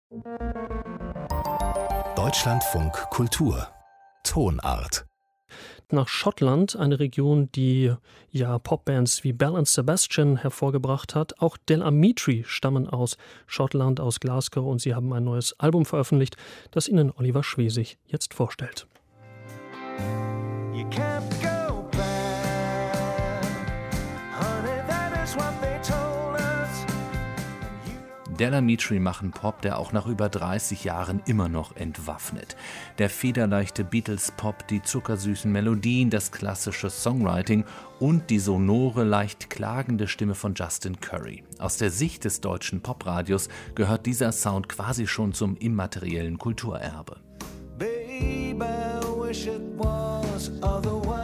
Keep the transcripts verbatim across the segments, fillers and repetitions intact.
Deutschlandfunk Kultur Tonart. Nach Schottland, eine Region, die ja Popbands wie Belle and Sebastian hervorgebracht hat. Auch Del Amitri stammen aus Schottland, aus Glasgow, und sie haben ein neues Album veröffentlicht, das Ihnen Oliver Schwesig jetzt vorstellt. You can't go back, honey, that is what they told us. Del Amitri machen Pop, der auch nach über dreißig Jahren immer noch entwaffnet. Der federleichte Beatles-Pop, die zuckersüßen Melodien, das klassische Songwriting und die sonore, leicht klagende Stimme von Justin Curry. Aus der Sicht des deutschen Popradios gehört dieser Sound quasi schon zum immateriellen Kulturerbe. Baby, I wish it was otherwise.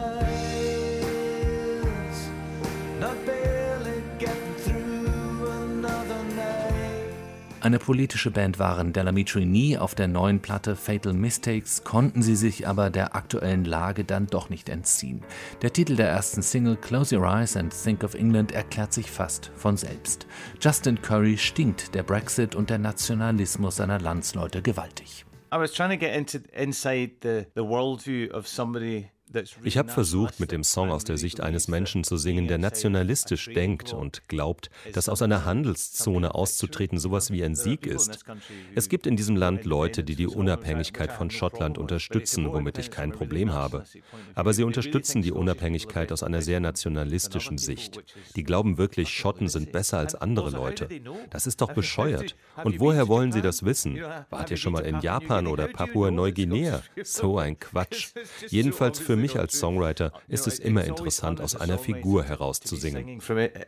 Not barely getting through another night. Eine politische Band waren Del Amitri nie. Auf der neuen Platte Fatal Mistakes konnten sie sich aber der aktuellen Lage dann doch nicht entziehen. Der Titel der ersten Single Close Your Eyes and Think of England erklärt sich fast von selbst. Justin Curry stinkt der Brexit und der Nationalismus seiner Landsleute gewaltig. I was trying to get into inside the the worldview of somebody. Ich habe versucht, mit dem Song aus der Sicht eines Menschen zu singen, der nationalistisch denkt und glaubt, dass aus einer Handelszone auszutreten sowas wie ein Sieg ist. Es gibt in diesem Land Leute, die die Unabhängigkeit von Schottland unterstützen, womit ich kein Problem habe. Aber sie unterstützen die Unabhängigkeit aus einer sehr nationalistischen Sicht. Die glauben wirklich, Schotten sind besser als andere Leute. Das ist doch bescheuert. Und woher wollen sie das wissen? Wart ihr schon mal in Japan oder Papua-Neuguinea? So ein Quatsch. Jedenfalls für mich als Songwriter ist es immer interessant, aus einer Figur heraus zu singen.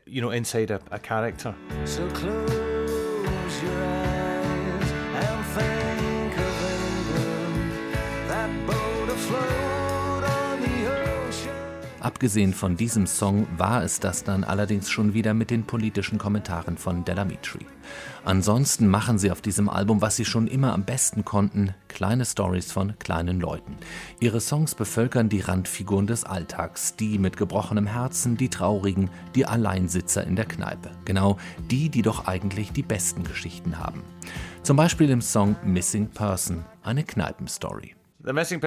Abgesehen von diesem Song war es das dann allerdings schon wieder mit den politischen Kommentaren von Del Amitri. Ansonsten machen sie auf diesem Album, was sie schon immer am besten konnten, kleine Storys von kleinen Leuten. Ihre Songs bevölkern die Randfiguren des Alltags, die mit gebrochenem Herzen, die Traurigen, die Alleinsitzer in der Kneipe. Genau die, die doch eigentlich die besten Geschichten haben. Zum Beispiel im Song Missing Person, eine Kneipenstory. The Missing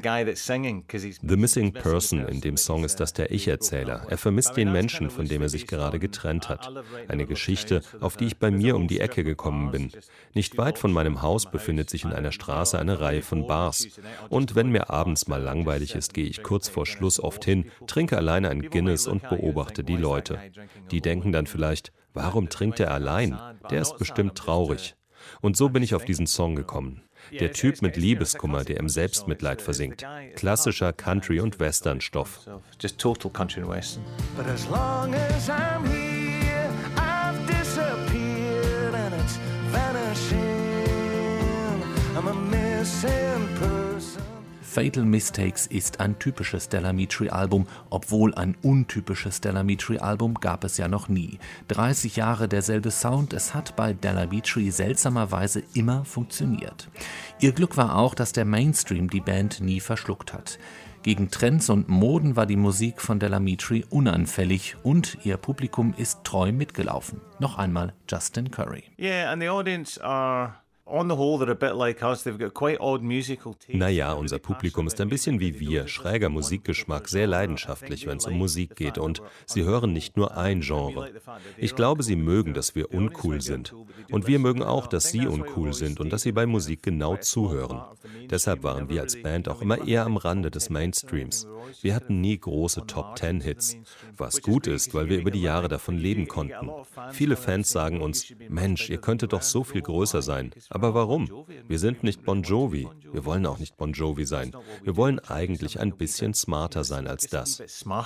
Person in dem Song ist das der Ich-Erzähler. Er vermisst den Menschen, von dem er sich gerade getrennt hat. Eine Geschichte, auf die ich bei mir um die Ecke gekommen bin. Nicht weit von meinem Haus befindet sich in einer Straße eine Reihe von Bars. Und wenn mir abends mal langweilig ist, gehe ich kurz vor Schluss oft hin, trinke alleine ein Guinness und beobachte die Leute. Die denken dann vielleicht, warum trinkt er allein? Der ist bestimmt traurig. Und so bin ich auf diesen Song gekommen. Der Typ mit Liebeskummer, der im Selbstmitleid versinkt. Klassischer Country- und Western-Stoff. Just total country and western. But as long as I'm here, I've disappeared and it's vanishing. I'm a missing person. Fatal Mistakes ist ein typisches Del Amitri-Album, obwohl ein untypisches Del Amitri-Album gab es ja noch nie. dreißig Jahre derselbe Sound, es hat bei Del Amitri seltsamerweise immer funktioniert. Ihr Glück war auch, dass der Mainstream die Band nie verschluckt hat. Gegen Trends und Moden war die Musik von Del Amitri unanfällig und ihr Publikum ist treu mitgelaufen. Noch einmal Justin Curry. Yeah, and the audience are on the whole, they're a bit like us. They've got quite odd musical taste. Naja, unser Publikum ist ein bisschen wie wir, schräger Musikgeschmack, sehr leidenschaftlich, wenn es um Musik geht, und sie hören nicht nur ein Genre. Ich glaube, sie mögen, dass wir uncool sind. Und wir mögen auch, dass sie uncool sind und dass sie bei Musik genau zuhören. Deshalb waren wir als Band auch immer eher am Rande des Mainstreams. Wir hatten nie große Top-Ten-Hits, was gut ist, weil wir über die Jahre davon leben konnten. Viele Fans sagen uns, Mensch, ihr könntet doch so viel größer sein. Aber warum? Wir sind nicht Bon Jovi. Wir wollen auch nicht Bon Jovi sein. Wir wollen eigentlich ein bisschen smarter sein als das.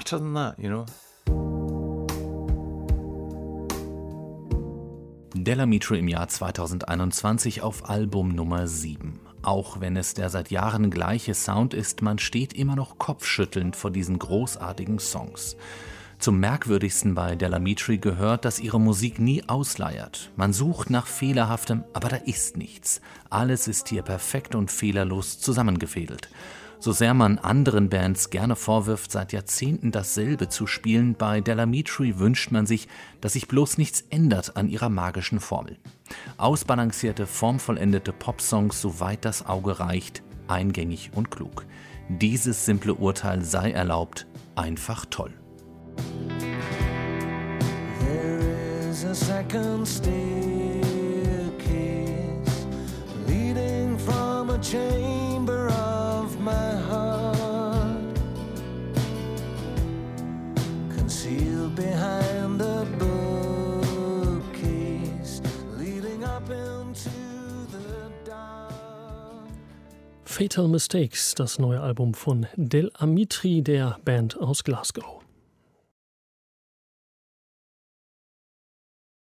Del Amitri im Jahr zweitausendeinundzwanzig auf Album Nummer sieben. Auch wenn es der seit Jahren gleiche Sound ist, man steht immer noch kopfschüttelnd vor diesen großartigen Songs. Zum Merkwürdigsten bei Del Amitri gehört, dass ihre Musik nie ausleiert. Man sucht nach Fehlerhaftem, aber da ist nichts. Alles ist hier perfekt und fehlerlos zusammengefädelt. So sehr man anderen Bands gerne vorwirft, seit Jahrzehnten dasselbe zu spielen, bei Del Amitri wünscht man sich, dass sich bloß nichts ändert an ihrer magischen Formel. Ausbalancierte, formvollendete Popsongs, soweit das Auge reicht, eingängig und klug. Dieses simple Urteil sei erlaubt, einfach toll. There is a second staircase leading from a chamber of my heart, concealed behind a bookcase, leading up into the dark. Fatal Mistakes, das neue Album von Del Amitri, der Band aus Glasgow.